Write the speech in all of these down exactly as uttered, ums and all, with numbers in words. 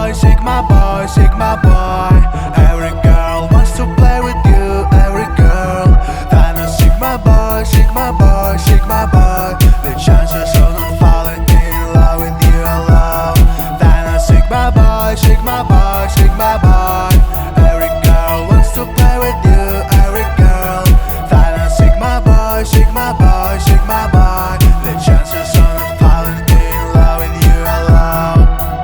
boy, Sigma boy, Sigma boy. Every girl wants to play with you, every girl. Then a Sigma boy, Sigma boy, Sigma boy. The chances of not falling in love with you alone. Then a Sigma boy, Sigma boy, Sigma boy. Every girl wants to play with you, every girl. Then a Sigma boy, Sigma boy, Sigma boy. The chances of not falling in love with you alone.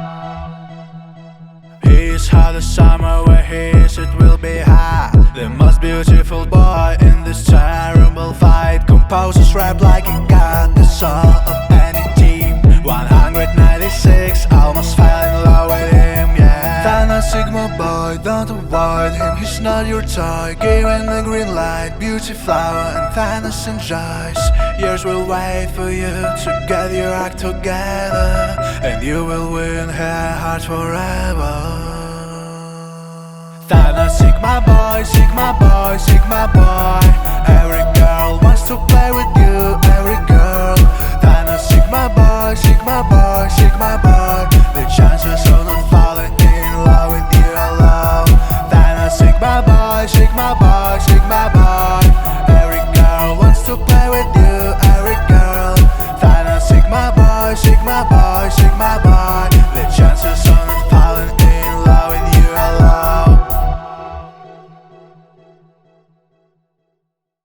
He's hot as summer, where he is it will be hot. The most beautiful boy in this terrible fight. Composers rap like he got the soul of any team. one ninety-six, almost fell in love with him, yeah. Then a Sigma boy, don't avoid him, he's not your toy. Give him the green light, beauty flower and Thanos enjoys. Years will wait for you to get your act together, and you will win her heart forever. Then a Sigma boy, Sigma boy, Sigma boy. Every girl wants to play with you, every girl. Then a Sigma boy, Sigma boy, Sigma boy. The chances of not